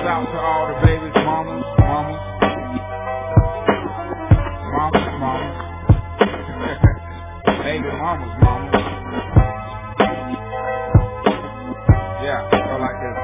out to all the babies, mamas, baby mamas, yeah, go like this.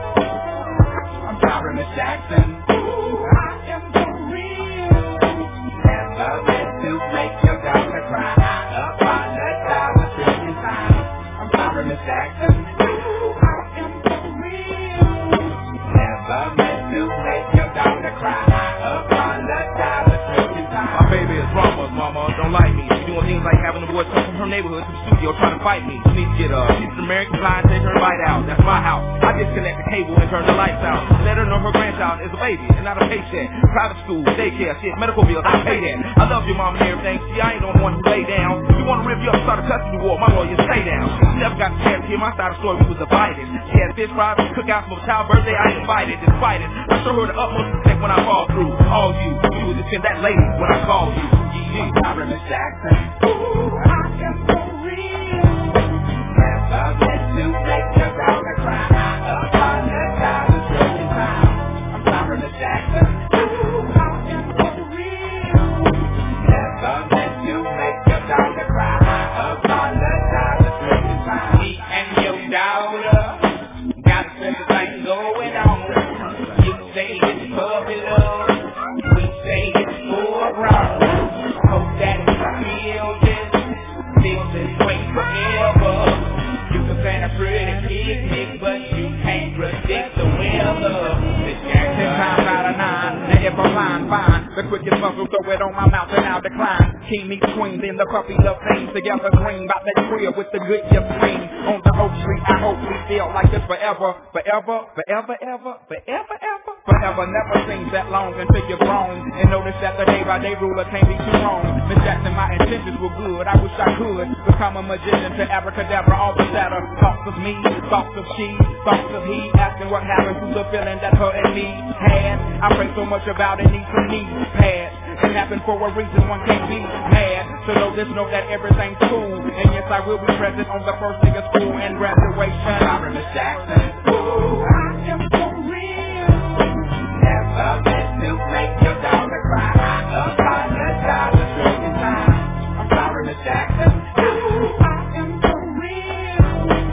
I'm sorry, Miss Jackson. Ooh, I am for real. Never meant to make your daughter cry. I apologize a trillion times. I'm sorry, Miss Jackson. Ooh, I am for real. Never meant to make your daughter cry. I apologize a trillion times. My baby is wrong, mama. Don't like me. She doing things like having the boys come from her neighborhood to the studio trying to fight me. She needs to get she's an American pie and take her bite out. That's my house. I disconnect the cable and turn the lights out. Let her know her grandchild is a baby and not a paycheck. Private school, daycare, shit, medical bills, I pay that. I love your mom and everything. See, I ain't the one who lay down. You wanna rip you up, start a custody war, my lawyer, stay down. She never got the chance to hear my side of the story. We was divided. She had fish fries, cookouts for a child's birthday. I invited, despite it. I show her the utmost respect when I fall through. All you was just send that lady when I called you. I'm sorry, Miss Jackson. Ooh, I am for real. Never meant to make your daughter cry. I apologize a trillion times. I'm sorry, Miss Jackson. Ooh, I am for real. Never meant to make your daughter cry. I apologize a trillion times. Me and your daughter got a special thing going on. You say it's puppy love. We say it's full wrong. Hope that you feel this. Feel this way forever. You can plan a pretty picnic, but you can't predict the weather. This Jackson 10 times out of 9. Now if I'm lying, fine. The quickest muscle, throw it on my mouth and I'll decline. King meets queen, then the puppy love things together. Green about that crib with the good gift screen. On the Oak Street, I hope we feel like this forever. Forever, forever, ever, forever, ever. Forever never seems that long until you're grown. And notice that the day-by-day ruler can't be too wrong. Miss Jackson, my intentions were good. I wish I could become a magician to abracadabra all the shatter. Thoughts of me, thoughts of she, thoughts of he. Asking what happened to the feeling that her and me had. I pray so much about it, need some knees pads. It happened for a reason, one can't be mad. So know that everything's cool. And yes, I will be present on the first day of school and graduation. Sorry, Miss Jackson. Ooh, I am for real. Never meant to make your daughter cry. I apologize a trillion times. I'm sorry, Miss Jackson. Ooh, I am for real.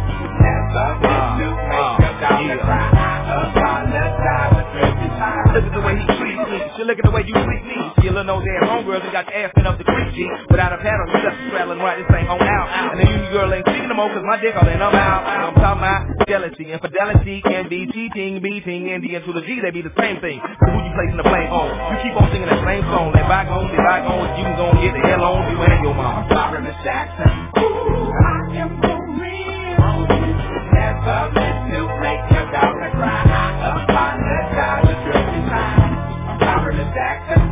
Never meant to make your daughter cry. I apologize a trillion times. Look at the way he treats me. She look at the way you treat me. You'll know damn homegirls that got your ass up the creek, G. Without a paddle, you just straddling right, this ain't on out. And the union girl ain't speaking no more, cause my dick all in, I'm out. I'm talking about jealousy, infidelity, can be cheating, beating, and the end to the G, they be the same thing. So who you placing the blame on? You keep on singing that same song, let bygones be bygones, you can go and get the hell on you and your mom. I'm sorry, Miss Jackson. Ooh, I am for real. Never meant to make your daughter cry. I apologize a trillion times. I'm sorry, Miss Jackson.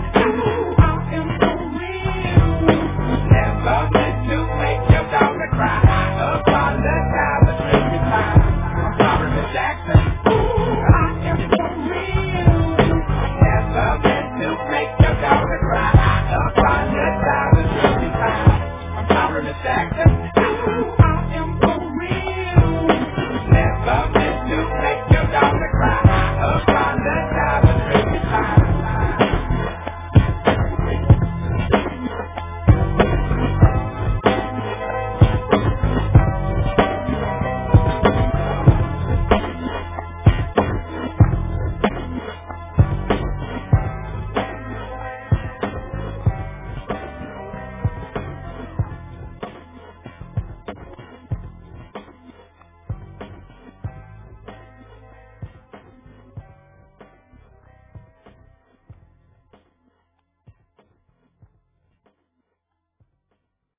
Never meant to make your daughter cry. I apologize a trillion times. I'm sorry, Miss Jackson. Ooh, I am for real. Never meant to make your daughter cry. I apologize a trillion times. I'm sorry, Miss Jackson.